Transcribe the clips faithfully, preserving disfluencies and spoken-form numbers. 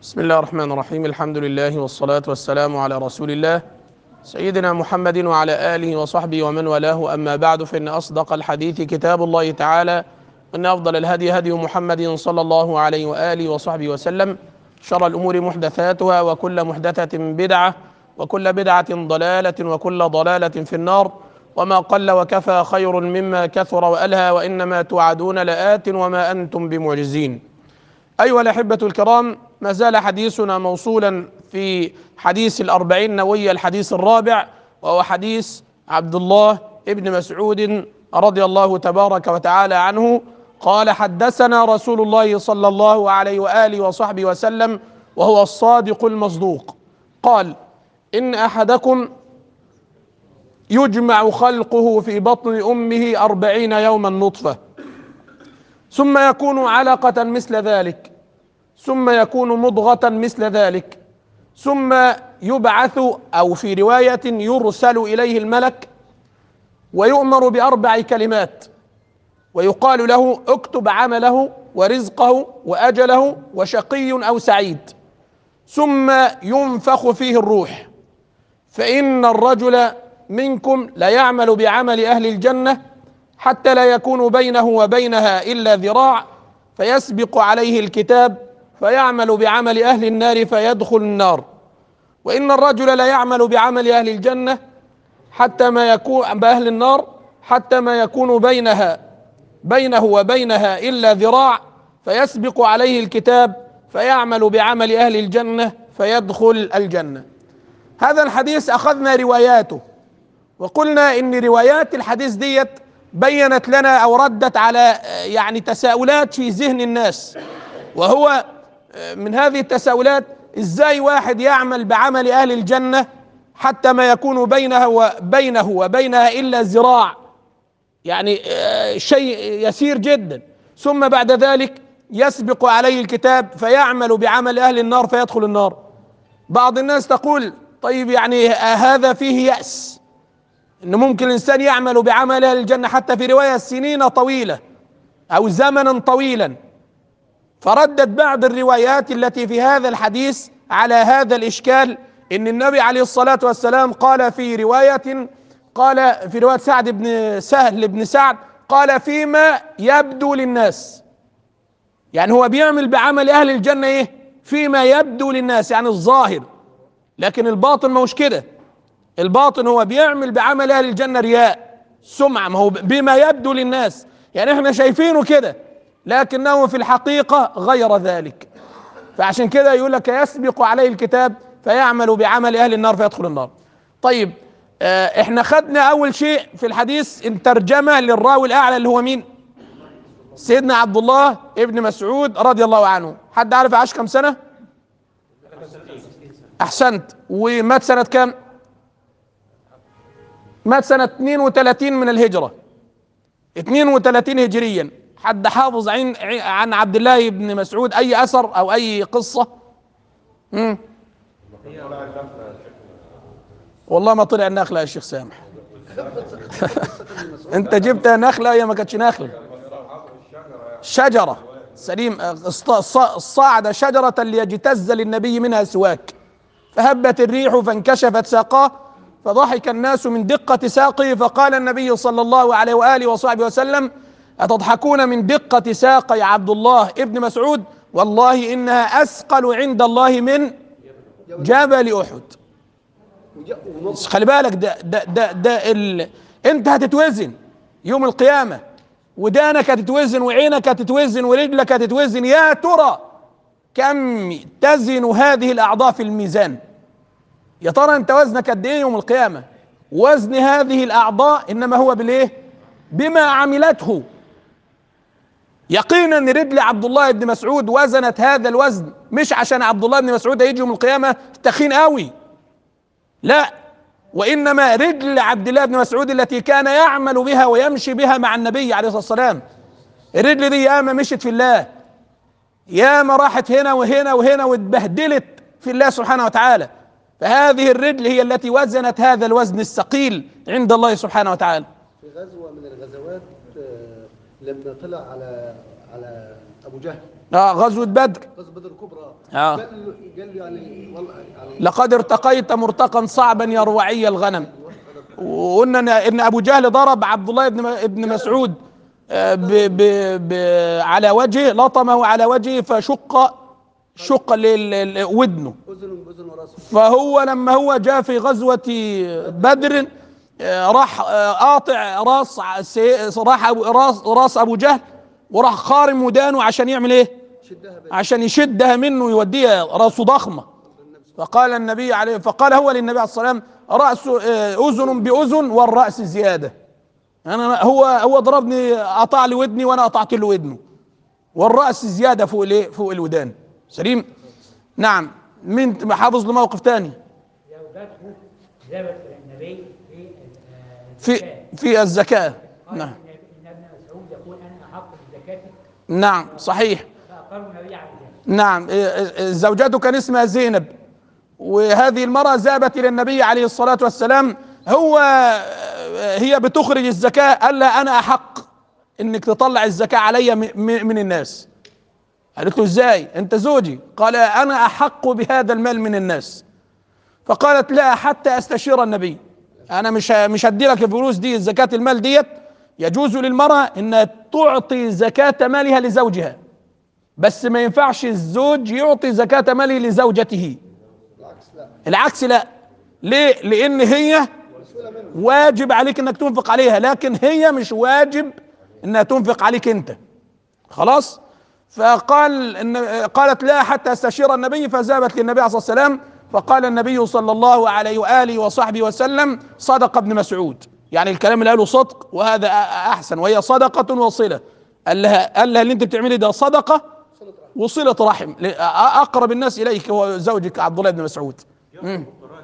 بسم الله الرحمن الرحيم. الحمد لله والصلاة والسلام على رسول الله سيدنا محمد وعلى آله وصحبه ومن والاه، أما بعد، فإن أصدق الحديث كتاب الله تعالى، وإن أفضل الهدي هدي محمد صلى الله عليه وآله وصحبه وسلم. شر الأمور محدثاتها، وكل محدثة بدعة، وكل بدعة ضلالة، وكل ضلالة في النار. وما قل وكفى خير مما كثر وألهى، وإنما توعدون لآت وما أنتم بمعجزين. أيها الأحبة الكرام، ما زال حديثنا موصولا في حديث الأربعين النووية، الحديث الرابع، وهو حديث عبد الله ابن مسعود رضي الله تبارك وتعالى عنه قال: حدثنا رسول الله صلى الله عليه وآله وصحبه وسلم وهو الصادق المصدوق قال: إن أحدكم يجمع خلقه في بطن أمه أربعين يوما نطفة، ثم يكون علقة مثل ذلك، ثم يكون مضغة مثل ذلك، ثم يبعث، أو في رواية يرسل إليه الملك ويؤمر بأربع كلمات، ويقال له: اكتب عمله ورزقه وأجله وشقي أو سعيد، ثم ينفخ فيه الروح، فإن الرجل منكم ليعمل بعمل أهل الجنة حتى لا يكون بينه وبينها إلا ذراع، فيسبق عليه الكتاب فيعمل بعمل أهل النار فيدخل النار، وإن الرجل لا يعمل بعمل أهل الجنة حتى ما يكون بأهل النار حتى ما يكون بينها بينه وبينها إلا ذراع، فيسبق عليه الكتاب فيعمل بعمل أهل الجنة فيدخل الجنة. هذا الحديث أخذنا رواياته، وقلنا إن روايات الحديث ديت بينت لنا أو ردت على يعني تساؤلات في ذهن الناس، وهو من هذه التساؤلات: ازاي واحد يعمل بعمل اهل الجنة حتى ما يكون بينه وبينه وبينها الا ذراع، يعني شيء يسير جدا، ثم بعد ذلك يسبق عليه الكتاب فيعمل بعمل اهل النار فيدخل النار. بعض الناس تقول: طيب يعني هذا فيه يأس، ان ممكن الانسان يعمل بعمل اهل الجنة حتى في رواية سنين طويلة او زمنا طويلا. فردت بعض الروايات التي في هذا الحديث على هذا الإشكال، إن النبي عليه الصلاة والسلام قال في رواية قال في رواية سعد بن سهل بن سعد قال: فيما يبدو للناس، يعني هو بيعمل بعمل أهل الجنة إيه؟ فيما يبدو للناس، يعني الظاهر، لكن الباطن ما هوش كده. الباطن هو بيعمل بعمل أهل الجنة رياء، سمعة، ما هو بما يبدو للناس، يعني احنا شايفينه كده لكنه في الحقيقة غير ذلك. فعشان كده يقول لك: يسبق عليه الكتاب فيعمل بعمل أهل النار فيدخل النار. طيب، اه احنا خدنا أول شيء في الحديث الترجمة للراوي الأعلى اللي هو مين؟ سيدنا عبد الله ابن مسعود رضي الله عنه. حد عارف عاش كم سنة؟ أحسنت. ومات سنة كم؟ مات سنة اثنين وثلاثين من الهجرة، اثنين وثلاثين هجريا. حد حافظ عن عن عبد الله بن مسعود اي اثر او اي قصه؟ امم والله ما طلع النخله يا شيخ سامح. انت جبت نخله، هي ما كانتش نخله، شجره سليم. صعد شجره ليجتز للنبي منها سواك، فهبت الريح فانكشفت ساقاه، فضحك الناس من دقه ساقه، فقال النبي صلى الله عليه واله وصحبه وسلم: أتضحكون من دقة ساقي عبد الله ابن مسعود؟ والله إنها أثقل عند الله من جبل أحد. خلي بالك، ده ده ده, ده ال... أنت هتتوزن يوم القيامة، ودانك هتتوزن، وعينك هتتوزن، ورجلك هتتوزن. يا ترى كم تزن هذه الأعضاء في الميزان؟ يا ترى أنت وزنك قد إيه يوم القيامة؟ وزن هذه الأعضاء إنما هو بالإيه؟ بما عملته. يقينا ان رجل عبد الله بن مسعود وزنت هذا الوزن، مش عشان عبد الله بن مسعود هيجي يوم القيامه تخين قوي، لا، وانما رجل عبد الله بن مسعود التي كان يعمل بها ويمشي بها مع النبي عليه الصلاه والسلام. الرجل دي ياما مشت في الله، ياما راحت هنا وهنا وهنا واتبهدلت في الله سبحانه وتعالى، فهذه الرجل هي التي وزنت هذا الوزن الثقيل عند الله سبحانه وتعالى. في غزوه من الغزوات لما طلع على على ابو جهل اه غزوة بدر. غزوه بدر الكبرى. آه. قال له قال له يعني والله يعني لقد ارتقيت مرتقا صعبا يا روعي الغنم. وقلنا ان إن ابو جهل ضرب عبد الله بن ابن مسعود آه، ب ب ب على وجهه، لطمه على وجهه فشق شق ل- ل- ودنه. اذن باذن وراسه. فهو لما هو جاء في غزوة بدر آه، راح آه، قاطع راس ع- سي- راح أبو- راس راس ابو جهل، وراح خارم ودانه عشان يعمل ايه؟ شدها بيت. عشان يشدها منه ويوديها، راسه ضخمه. فقال النبي عليه فقال هو للنبي عليه الصلاه والسلام راس آه، اذن باذن والراس زياده. انا هو هو ضربني، قطع لي ودني وانا قطعت له ودنه، والراس زياده فوق الايه؟ فوق الودان. سليم. نعم. مين حافظ له موقف ثاني؟ زوجته ذهبت الى النبي في في الزكاه. في الزكاه. قال نعم. ان ابن مسعود يقول انا احق بزكاتك نعم صحيح. فاقروا النبي على ذلك. نعم. إيه، إيه، زوجته كان اسمها زينب، وهذه المرأة ذهبت إلى النبي عليه الصلاة والسلام. هو آه، هي بتخرج الزكاة، قال لها أنا أحق إنك تطلع الزكاة علي م- م- من الناس. قالت له إزاي؟ أنت زوجي. قال أنا أحق بهذا المال من الناس. فقالت لا حتى أستشير النبي، أنا مش ه- مش هدي لك الفلوس دي، زكاة المال ديت يجوز للمرأة إنها تعطي زكاة مالها لزوجها، بس ما ينفعش الزوج يعطي زكاة ماله لزوجته. العكس لا. العكس لا. ليه؟ لان هي واجب عليك انك تنفق عليها، لكن هي مش واجب انها تنفق عليك انت. خلاص. فقال إن قالت لا حتى استشير النبي، فذهبت للنبي عليه الصلاه والسلام، فقال النبي صلى الله عليه واله وصحبه وسلم صدق ابن مسعود، يعني الكلام اللي قاله صدق، وهذا احسن، وهي صدقه وصله. قال لها قال لها اللي انت بتعملي ده صدقه وصله رحم، اقرب الناس اليك هو زوجك عبد الله بن مسعود. مم.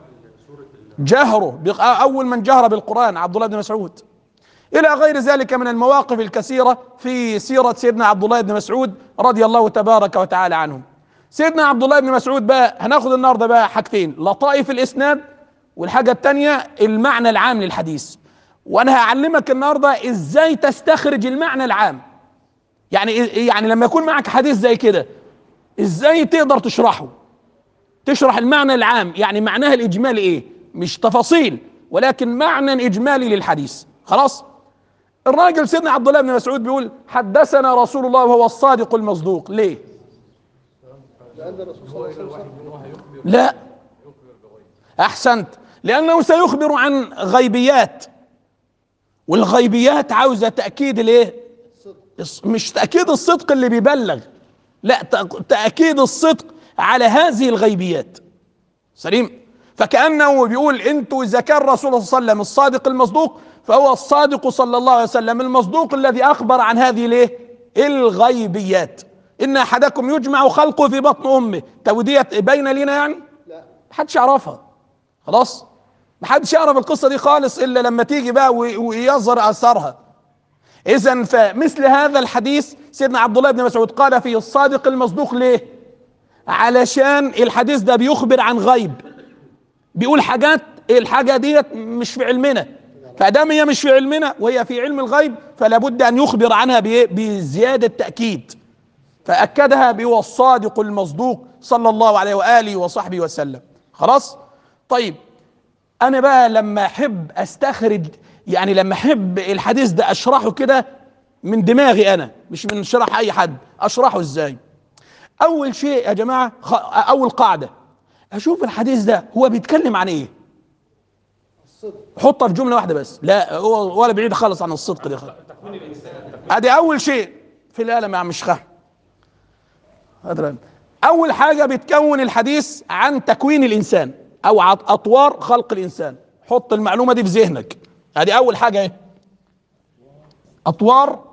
جهره بق- اول من جهر بالقران عبد الله بن مسعود، الى غير ذلك من المواقف الكثيره في سيره سيدنا عبد الله بن مسعود رضي الله تبارك وتعالى عنه. سيدنا عبد الله بن مسعود بقى هناخد النهارده بقى حاجتين: لطائف الاسناد، والحاجه الثانيه المعنى العام للحديث. وانا هعلمك النهارده ازاي تستخرج المعنى العام. يعني يعني لما يكون معك حديث زي كده ازاي تقدر تشرحه؟ تشرح المعنى العام، يعني معناه الاجمالي ايه، مش تفاصيل ولكن معنى اجمالي للحديث. خلاص. الراجل سيدنا عبد الله بن مسعود بيقول حدثنا رسول الله وهو الصادق المصدوق. ليه؟ لان الرسول صلى الله عليه وسلم لا، احسنت، لانه سيخبر عن غيبيات، والغيبيات عاوزه تاكيد الايه؟ الص- مش تاكيد الصدق اللي بيبلغ، لا، تأ- تاكيد الصدق على هذه الغيبيات. سليم. فكانه بيقول انتوا اذا كان الرسول صلى الله عليه وسلم الصادق المصدوق، فهو الصادق صلى الله عليه وسلم المصدوق الذي اخبر عن هذه الايه؟ الغيبيات. ان احدكم يجمع خلقه في بطن امه. توديت باينه لنا يعني؟ لا. محدش يعرفها. خلاص. محدش يعرف القصه دي خالص الا لما تيجي بقى وي- ويظهر اثرها. اذا فمثل هذا الحديث سيدنا عبد الله بن مسعود قال فيه الصادق المصدوق. ليه؟ علشان الحديث ده بيخبر عن غيب، بيقول حاجات الحاجه ديت مش في علمنا، فادام هي مش في علمنا وهي في علم الغيب فلا بد ان يخبر عنها بإيه؟ بزياده تاكيد. فاكدها بهو الصادق المصدوق صلى الله عليه واله وصحبه وسلم. خلاص. طيب انا بقى لما احب استخرج، يعني لما احب الحديث ده اشرحه كده من دماغي انا، مش من شرح اي حد، اشرحه ازاي؟ اول شيء يا جماعه، خ- اول قاعده، اشوف الحديث ده هو بيتكلم عن ايه. الصدق. حطها في جمله واحده بس، لا هو ولا بعيد خالص عن الصدق دي خالص. ادي اول شيء في القلم يا عم الشيخ احمد. أدرى. اول حاجه بتكون الحديث عن تكوين الانسان او عط- اطوار خلق الانسان. حط المعلومه دي في ذهنك. ادي اول حاجه ايه؟ اطوار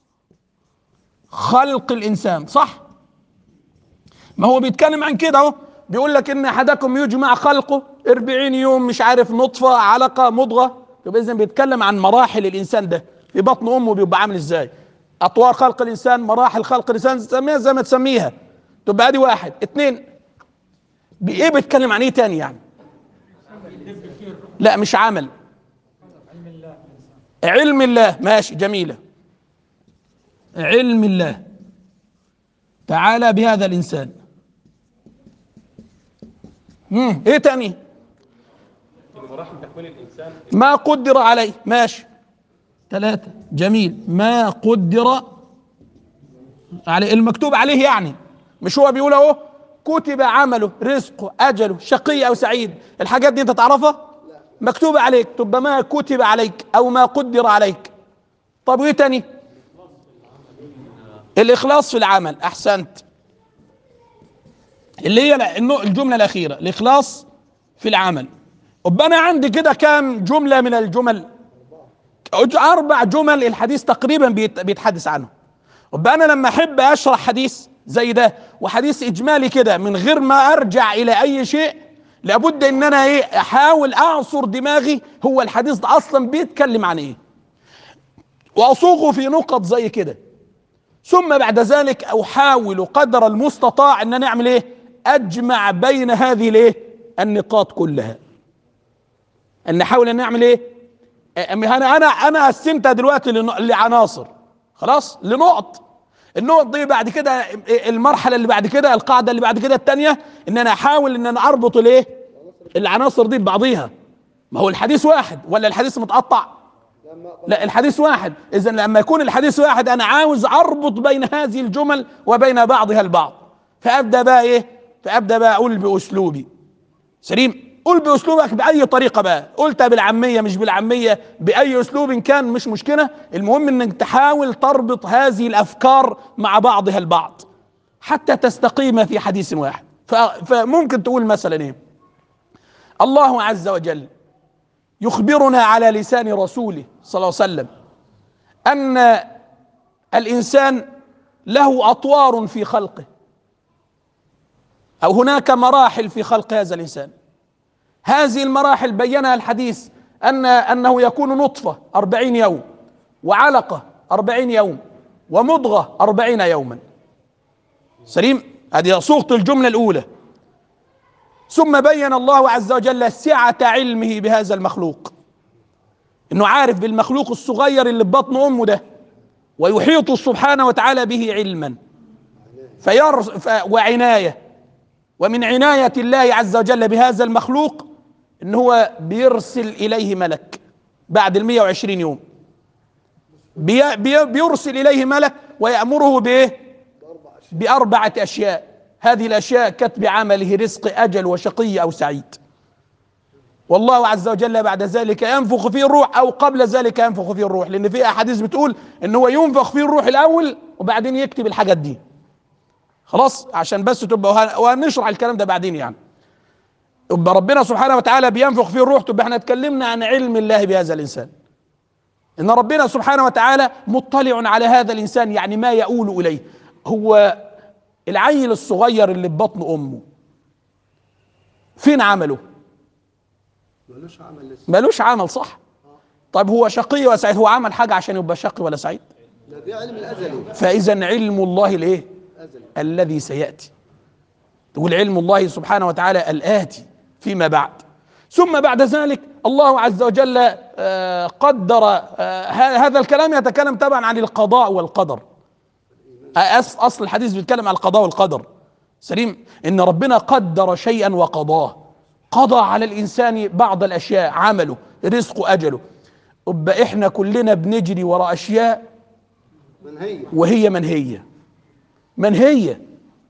خلق الانسان. صح؟ ما هو بيتكلم عن كده اهو، بيقول لك ان احدكم يجمع خلقه أربعين يوم، مش عارف نطفه علقه مضغه. يبقى اذا بيتكلم عن مراحل الانسان ده في بطن امه بيبقى عامل ازاي. اطوار خلق الانسان، مراحل خلق الانسان، سميها زي ما تسميها. تبقى ادي واحد. اتنين، بايه بيتكلم عن ايه تاني يعني؟ لا مش عمل. علم الله. ماشي، جميله. علم الله. تعالى بهذا الإنسان. مم. ايه تاني؟ مراحل تكوين الانسان. ما قدر عليه، ماشي. ثلاثة، جميل. ما قدر عليه، المكتوب عليه يعني، مش هو بيقول اهو كتب عمله رزقه اجله شقي او سعيد، الحاجات دي انت تعرفها؟ مكتوب عليك، تبقى ما كتب عليك او ما قدر عليك. طب وايه تاني؟ الاخلاص في العمل، احسنت، اللي هي الجملة الاخيرة، الاخلاص في العمل. يبقى انا عندي كده كام جملة من الجمل؟ اربع جمل الحديث تقريبا بيتحدث عنه. يبقى انا لما احب اشرح حديث زي ده وحديث اجمالي كده من غير ما ارجع الى اي شيء، لابد ان انا ايه احاول اعصر دماغي هو الحديث ده اصلا بيتكلم عن ايه، واصوغه في نقط زي كده. ثم بعد ذلك احاول قدر المستطاع ان انا اعمل ايه؟ اجمع بين هذه الايه؟ النقاط كلها. ان احاول ان اعمل ايه؟ انا انا انا قسمتها دلوقتي لعناصر، خلاص، لنقط. النقط دي بعد كده المرحله اللي بعد كده، القاعده اللي بعد كده الثانيه، ان انا احاول ان انا اربط الايه؟ العناصر دي ببعضيها. ما هو الحديث واحد ولا الحديث متقطع؟ لا، الحديث واحد. اذا لما يكون الحديث واحد انا عاوز اربط بين هذه الجمل وبين بعضها البعض، فابدا بقى ايه؟ فابدا بقى اقول باسلوبي سليم. قول باسلوبك باي طريقه بقى، قلتها بالعاميه مش بالعاميه، باي اسلوب كان مش مشكله، المهم انك تحاول تربط هذه الافكار مع بعضها البعض حتى تستقيم في حديث واحد. فممكن تقول مثلا ايه؟ الله عز وجل يخبرنا على لسان رسوله صلى الله عليه وسلم ان الانسان له اطوار في خلقه، او هناك مراحل في خلق هذا الانسان. هذه المراحل بينها الحديث أن أنه يكون نطفة أربعين يوم، وعلقة أربعين يوم، ومضغة أربعين يوما. سليم، هذه صوغة الجملة الأولى. ثم بين الله عز وجل سعة علمه بهذا المخلوق، إنه عارف بالمخلوق الصغير اللي ببطن أمه ده، ويحيط سبحانه وتعالى به علما فيرز وعناية. ومن عناية الله عز وجل بهذا المخلوق ان هو بيرسل اليه ملك بعد المية وعشرين يوم، بي بي بيرسل اليه ملك ويأمره بايه؟ بأربعة اشياء. هذه الاشياء كتب عمله رزق اجل وشقي او سعيد. والله عز وجل بعد ذلك ينفخ فيه الروح، او قبل ذلك ينفخ فيه الروح، لان في احاديث بتقول ان هو ينفخ فيه الروح الاول وبعدين يكتب الحاجات دي. خلاص، عشان بس تبقى، وهنشرح الكلام ده بعدين يعني. يبقى ربنا سبحانه وتعالى بينفخ فيه الروح، تبقى احنا اتكلمنا عن علم الله بهذا الانسان، ان ربنا سبحانه وتعالى مطلع على هذا الانسان، يعني ما يؤول اليه. هو العيل الصغير اللي ببطن امه فين عمله؟ ملوش عمل لسه، ملوش عمل، صح؟ طيب هو شقي وسعيد، هو عمل حاجه عشان يبقى شقي ولا سعيد؟ لا، دي علم الازلي. فاذا علم الله الايه؟ أزلي. الذي سياتي. تقول علم الله سبحانه وتعالى الآتي فيما بعد. ثم بعد ذلك الله عز وجل قدر. هذا الكلام يتكلم طبعا عن القضاء والقدر. أصل الحديث بيتكلم عن القضاء والقدر. سليم، إن ربنا قدر شيئا وقضاه، قضى على الإنسان بعض الأشياء، عمله رزقه أجله. يبقى إحنا كلنا بنجري وراء أشياء منهية، وهي منهية منهية.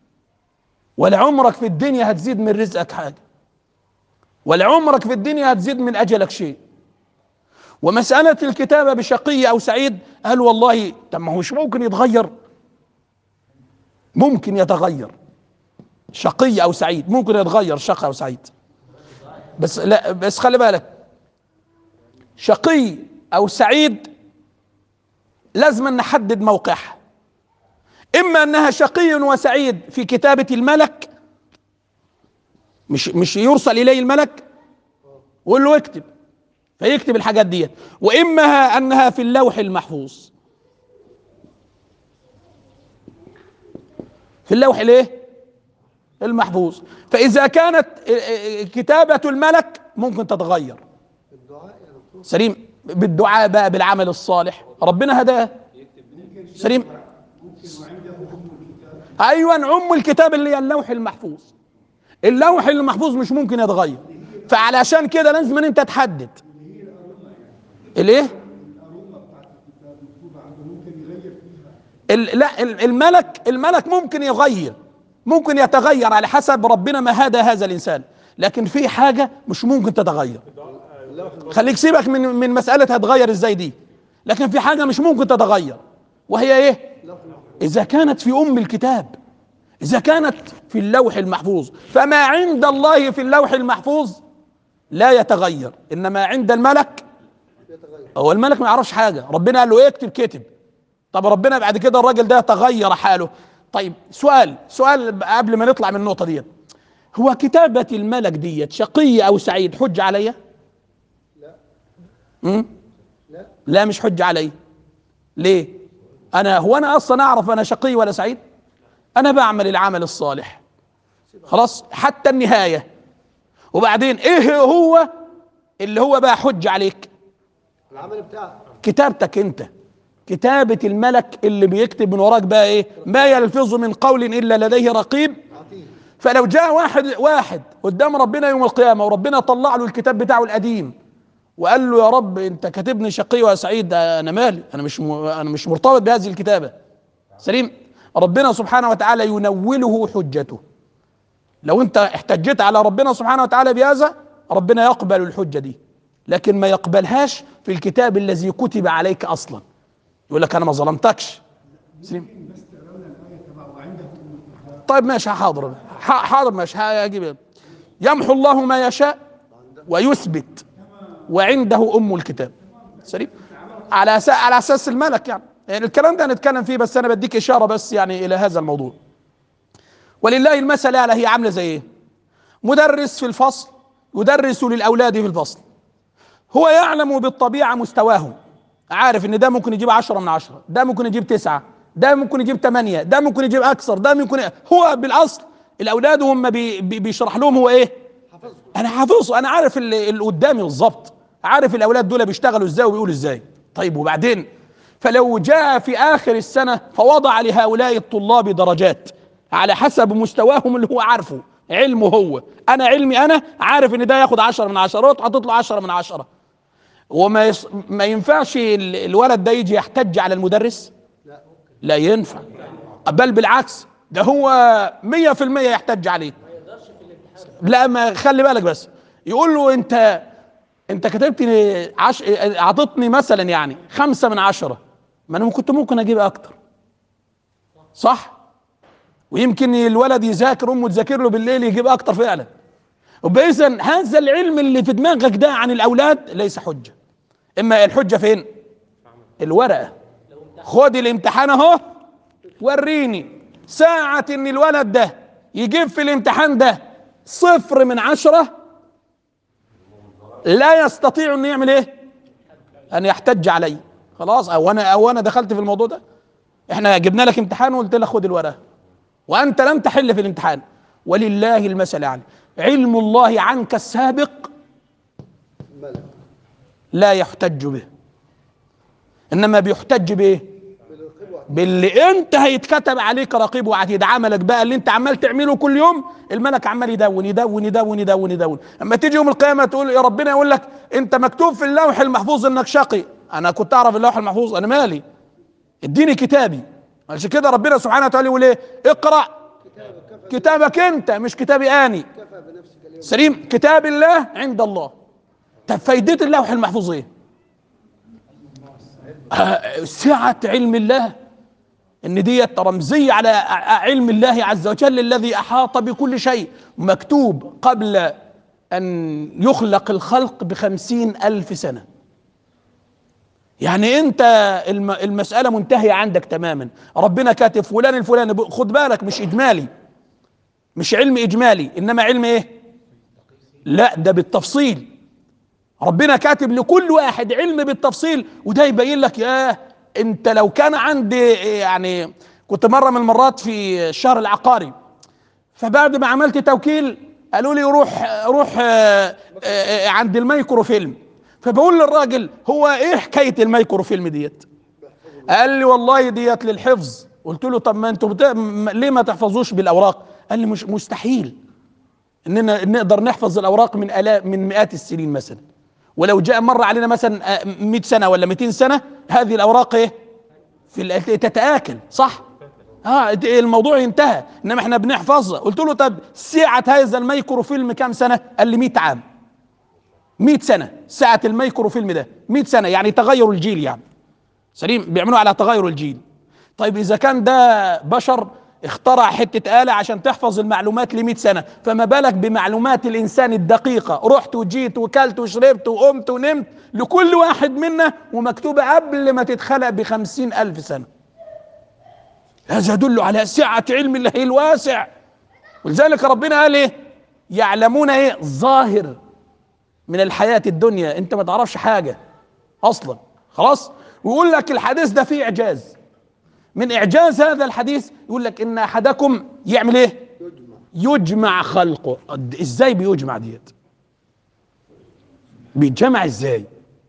ولا عمرك في الدنيا هتزيد من رزقك حاجة، ولا عمرك في الدنيا هتزيد من أجلك شيء. ومسألة الكتابة بشقي أو سعيد، قال والله طب ما هو مش ممكن يتغير؟ ممكن يتغير، شقي أو سعيد ممكن يتغير، شقي أو سعيد. بس لا، بس خلي بالك، شقي أو سعيد لازم نحدد موقعها. إما أنها شقي وسعيد في كتابة الملك، مش مش يرسل إليه الملك ويقول له اكتب فيكتب الحاجات دي، وإما أنها في اللوح المحفوظ. في اللوح الايه؟ المحفوظ. فإذا كانت كتابة الملك ممكن تتغير. سليم، بالدعاء بقى، بالعمل الصالح، ربنا هداه. سليم. ايوه ام الكتاب اللي هي اللوح المحفوظ. اللوح المحفوظ مش ممكن يتغير، فعلشان كده لازم ان انت تحدد الايه؟ ال- لا ال- الملك الملك ممكن يغير، ممكن يتغير على حسب ربنا ما هدى هذا الانسان، لكن في حاجه مش ممكن تتغير. خليك سيبك من من مساله هتغير ازاي دي، لكن في حاجه مش ممكن تتغير، وهي ايه؟ اذا كانت في ام الكتاب، اذا كانت في اللوح المحفوظ، فما عند الله في اللوح المحفوظ لا يتغير، انما عند الملك هو الملك ما يعرفش حاجه، ربنا قال له ايه؟ اكتب، كتب. طب ربنا بعد كده الراجل ده تغير حاله. طيب سؤال سؤال قبل ما نطلع من النقطه دي، هو كتابه الملك ديت شقي او سعيد حجه عليا؟ لا. امم لا. لا مش حجه عليا. ليه؟ انا هو انا اصلا اعرف انا شقي ولا سعيد؟ انا بعمل العمل الصالح خلاص حتى النهايه، وبعدين ايه هو اللي هو بقى حجه عليك؟ العمل بتاعك، كتابتك انت. كتابة الملك اللي بيكتب من وراك بقى ايه؟ ما يلفظ من قول الا لديه رقيب. عطيه. فلو جاء واحد واحد قدام ربنا يوم القيامة وربنا طلع له الكتاب بتاعه القديم وقال له يا رب انت كاتبني شقي ولا سعيد، انا مالي، انا مش م... انا مش مرتبط بهذه الكتابة. سليم. ربنا سبحانه وتعالى ينوله حجته. لو انت احتجيت على ربنا سبحانه وتعالى بهذا ربنا يقبل الحجة دي، لكن ما يقبلهاش في الكتاب الذي كتب عليك اصلا. يقول لك انا ما ظلمتكش. سليم. طيب ماشي، حاضر حاضر ماشي هجيب. يمحو الله ما يشاء ويثبت وعنده ام الكتاب. سليم. على اساس على اساس الملك يعني. يعني الكلام ده هنتكلم فيه، بس انا بديك اشاره بس يعني الى هذا الموضوع. ولله المثل الاعلى. هي عامله زي ايه؟ مدرس في الفصل يدرس للاولاد في الفصل، هو يعلم بالطبيعه مستواهم، عارف ان ده ممكن يجيب عشرة من عشرة، ده ممكن يجيب تسعة، ده ممكن يجيب ثمانية، ده ممكن يجيب اكثر، ده ممكن ي... هو بالاصل الاولاد هم بي... بي... بيشرح لهم هو ايه؟ انا حافظه، انا عارف اللي, اللي قدامي بالظبط، عارف الاولاد دول بيشتغلوا ازاي وبيقولوا ازاي. طيب وبعدين؟ فلو جاء في اخر السنه فوضع لهؤلاء الطلاب درجات على حسب مستواهم اللي هو عارفه، علمه هو، انا علمي انا عارف ان ده ياخد عشرة من عشرة، حاطط له عشرة من عشرة، وما يص... ما ينفعش ال- الولد ده يجي يحتج على المدرس؟ لا. لا ينفع، بل بالعكس ده هو مية في المية يحتج عليه. لا ما خلي بالك بس، يقول له انت انت كتبت لي عش... اعطتني مثلا يعني خمسة من عشرة، ما انا كنت ممكن اجيب اكتر، صح؟ ويمكن الولد يذاكر، امه تذاكر له بالليل يجيب اكتر فعلا. وباذن هذا العلم اللي في دماغك ده عن الاولاد ليس حجه. اما الحجه فين؟ الورقه. خد الامتحان اهو، وريني ساعة ان الولد ده يجيب في الامتحان ده صفر من عشرة، لا يستطيع ان يعمل ايه؟ ان يحتج علي. خلاص، او انا او انا دخلت في الموضوع ده. احنا جبنا لك امتحان وقلت لك خد الورقه وانت لم تحل في الامتحان، ولله المثل الاعلى. علم الله عنك السابق الملك لا يحتج به، انما بيحتج بايه؟ بالرقيب وعطيه. باللي انت هيتكتب عليك رقيب وعتيد، عملك بقى اللي انت عمال تعمله كل يوم، الملك عمال يدون يدون يدون يدون يدون. اما تيجي يوم القيامه تقول يا ربنا، يقول لك انت مكتوب في اللوح المحفوظ انك شقي. انا كنت اعرف اللوح المحفوظ؟ انا مالي، اديني كتابي. عشان كده ربنا سبحانه وتعالى يقول ايه؟ اقرا كتابك انت مش كتابي اني. كفى بنفسك اليوم. سليم. كتاب الله عند الله. طب فايدة اللوح المحفوظ ايه؟ آه، سعة علم الله، ان ديت رمزية على علم الله عز وجل الذي احاط بكل شيء، مكتوب قبل ان يخلق الخلق بخمسين الف سنة. يعني انت الم- المسألة منتهية عندك تماما. ربنا كاتب فلان الفلاني، خد بالك مش اجمالي، مش علم اجمالي، انما علم ايه؟ لا ده بالتفصيل. ربنا كاتب لكل واحد علم بالتفصيل، وده يبين لك ياه، انت لو كان عندي يعني، كنت مره من المرات في الشهر العقاري، فبعد ما عملت توكيل قالوا لي روح روح آه، آه، عند المايكرو فيلم. فبقول للراجل هو ايه حكايه المايكرو فيلم ديت؟ قال لي والله ديت للحفظ قلت له طب ما انتوا بت... م- ليه ما تحفظوش بالاوراق؟ قال لي مش مستحيل اننا نقدر نحفظ الاوراق من الاف من مئات السنين مثلا، ولو جاء مر علينا مثلا آه، مئة سنه ولا مئتين سنه هذه الاوراق ايه في ال- تتآكل، صح؟ اه الموضوع انتهى، انما احنا بنحفظها. قلت له طب سعه هذا الميكروفيلم كام سنه؟ قال لي مئة عام. مئة سنه سعه الميكروفيلم ده، مئة سنه يعني تغير الجيل يعني. سليم، بيعملوا على تغير الجيل. طيب اذا كان ده بشر اخترع حته آلة عشان تحفظ المعلومات ل مئة سنه، فما بالك بمعلومات الانسان الدقيقه، رحت وجيت وكلت وشربت وقمت ونمت لكل واحد منا ومكتوبه قبل ما تتخلق بخمسين الف سنه. هذا يدل على سعه علم الله الواسع. ولذلك ربنا قال ايه؟ يعلمون ايه؟ ظاهر من الحياه الدنيا، انت ما تعرفش حاجه اصلا، خلاص. ويقول لك الحديث ده فيه اعجاز. من اعجاز هذا الحديث يقول لك ان احدكم يعمل ايه؟ يجمع. يجمع خلقه. ازاي بيجمع ديت؟ بيتجمع ازاي؟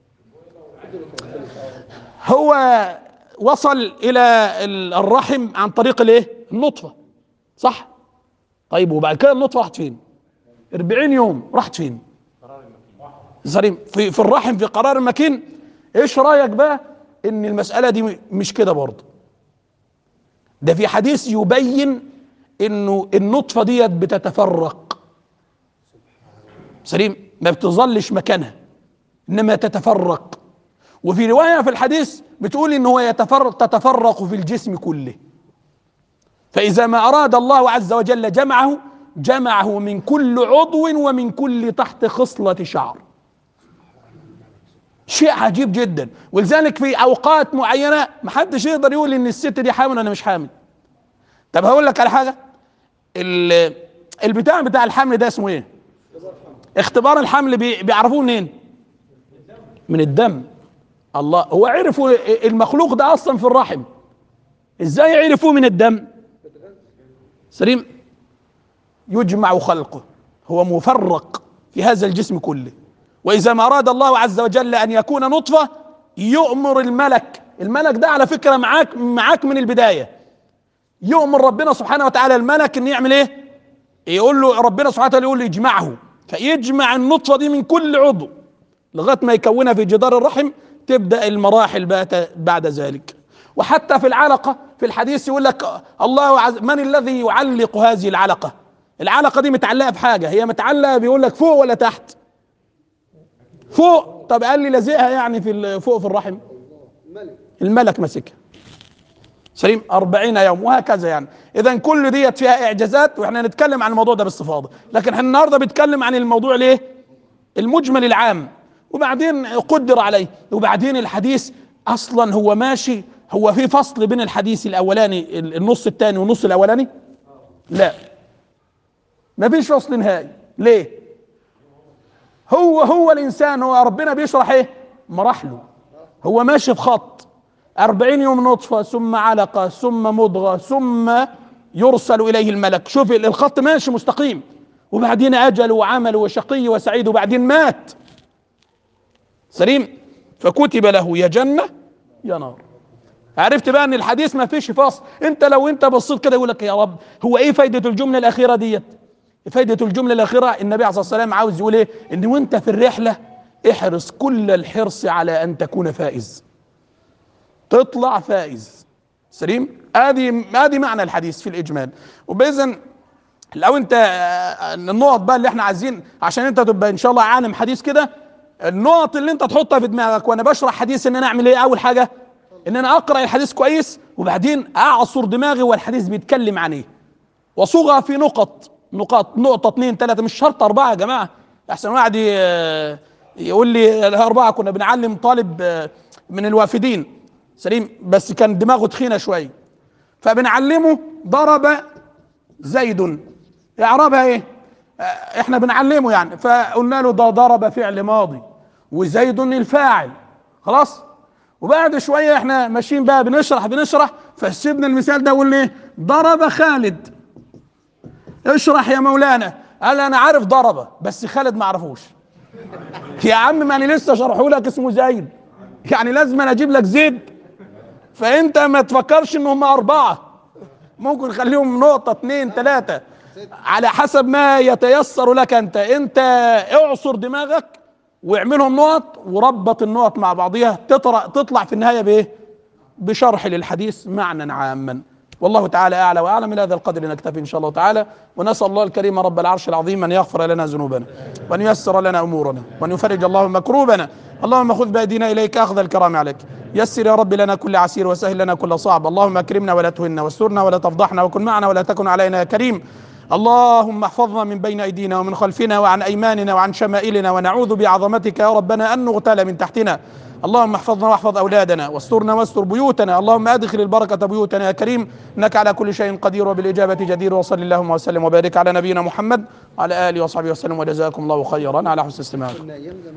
هو وصل الى الرحم عن طريق الايه؟ النطفه، صح؟ طيب وبعد كده النطفه راحت فين؟ أربعين يوم راحت فين؟ سليم، في في الرحم في قرار مكين. ايش رايك بقى ان المساله دي مش كده برضه؟ ده في حديث يبين انه النطفه ديت بتتفرق. سليم، ما بتظلش مكانها انما تتفرق. وفي روايه في الحديث بتقول ان هو يتفرق تتفرق في الجسم كله. فاذا ما اراد الله عز وجل جمعه جمعه من كل عضو ومن كل تحت خصله شعر. شيء عجيب جدا. ولذلك في اوقات معينه ما حدش يقدر يقول ان الست دي حامل ولا مش حامل. طب هقول لك على حاجه، ال- البتاع بتاع الحمل ده اسمه ايه؟ اختبار الحمل بي- بيعرفوه منين؟ من الدم. الله، هو عرفوا المخلوق ده اصلا في الرحم، ازاي عرفوه من الدم؟ سليم، يجمع خلقه، هو مفرق في هذا الجسم كله. واذا ما اراد الله عز وجل ان يكون نطفه يؤمر الملك. الملك ده على فكره معاك معاك من البدايه. يؤمر ربنا سبحانه وتعالى الملك ان يعمل ايه؟ يقول له ربنا سبحانه وتعالى يقول له يجمعه، فيجمع النطفه دي من كل عضو لغايه ما يكونها في جدار الرحم. تبدا المراحل بقى بعد ذلك. وحتى في العلقه في الحديث يقول لك الله عز من الذي يعلق هذه العلقه؟ العلقه دي متعلقه بحاجه، هي متعلقه بيقول لك فوق ولا تحت؟ فوق. طب قال لي لازقها يعني في فوق في الرحم؟ الملك الملك ماسكها. سليم، أربعين يوم وهكذا يعني. اذا كل ديت فيها اعجازات، واحنا نتكلم عن الموضوع ده باستفاضه، لكن احنا النهارده بنتكلم عن الموضوع ليه؟ المجمل العام، وبعدين قدر عليه. وبعدين الحديث اصلا هو ماشي، هو في فصل بين الحديث الاولاني النص الثاني والنص الاولاني؟ لا، ما فيش فصل نهائي. ليه؟ هو هو الانسان، هو ربنا بيشرح ايه؟ مراحله. هو ماشي في خط أربعين يوم نطفة، ثم علقة، ثم مضغة، ثم يرسل إليه الملك. شوف الخط ماشي مستقيم، وبعدين أجل وعمل وشقي وسعيد، وبعدين مات. سليم، فكتب له يا جنة يا نار. عرفت بقى ان الحديث ما فيش فاصل. انت لو انت بصيت كده يقول لك يا رب هو ايه فايدة الجملة الأخيرة ديت؟ فايدة الجملة الأخيرة النبي عليه الصلاة والسلام عاوز يقول ايه؟ ان وانت في الرحلة احرص كل الحرص على ان تكون فائز، تطلع فائز. سليم، ادي ادي معنى الحديث في الاجمال. وباذن لو انت النقط بقى اللي احنا عايزين عشان انت تبقى ان شاء الله عالم حديث كده، النقط اللي انت تحطها في دماغك وانا بشرح حديث ان انا اعمل ايه؟ اول حاجه ان انا اقرا الحديث كويس، وبعدين اعصر دماغي والحديث بيتكلم عن ايه، واصوغها في نقط نقاط نقطه اثنين ثلاثه، مش شرط اربعه يا جماعه. احسن واحد يقول لي اربعه. كنا بنعلم طالب من الوافدين، سليم، بس كان دماغه تخينه شويه، فبنعلمه ضرب زيد، اعرابها ايه؟ احنا بنعلمه يعني، فقلنا له ده ضرب فعل ماضي وزيد الفاعل، خلاص. وبعد شويه احنا ماشيين بقى بنشرح بنشرح فسيبنا المثال ده وقلنا ايه؟ ضرب خالد. اشرح يا مولانا. قال انا عارف ضربه بس خالد ما اعرفوش. يا عم ما انا لسه شرحه لك اسمه زيد، يعني لازم انا اجيب لك زيد؟ فانت ما تفكرش ان هم اربعه، ممكن نخليهم نقطة اتنين تلاتة على حسب ما يتيسر لك انت. انت اعصر دماغك واعملهم نقط وربط النقط مع بعضها، تطلع تطلع في النهاية بايه؟ بشرح للحديث معنى عاما. والله تعالى اعلى واعلم. من هذا القدر نكتفي ان شاء الله تعالى، ونسال الله الكريم رب العرش العظيم ان يغفر لنا ذنوبنا وان ييسر لنا امورنا وان يفرج اللهم كروبنا. اللهم خذ بايدينا اليك اخذ الكرام عليك. يسر يا رب لنا كل عسير وسهل لنا كل صعب. اللهم اكرمنا ولا تهنا واسترنا ولا تفضحنا وكن معنا ولا تكن علينا يا كريم. اللهم احفظنا من بين ايدينا ومن خلفنا وعن ايماننا وعن شمائلنا، ونعوذ بعظمتك يا ربنا ان نغتال من تحتنا. اللهم احفظنا واحفظ اولادنا واسترنا واستر بيوتنا. اللهم ادخل البركه بيوتنا يا كريم، انك على كل شيء قدير وبالاجابه جدير. وصل اللهم وسلم وبارك على نبينا محمد وعلى اله وصحبه وسلم، وجزاكم الله خيرا على حسن استماعكم. كنا أيام زمان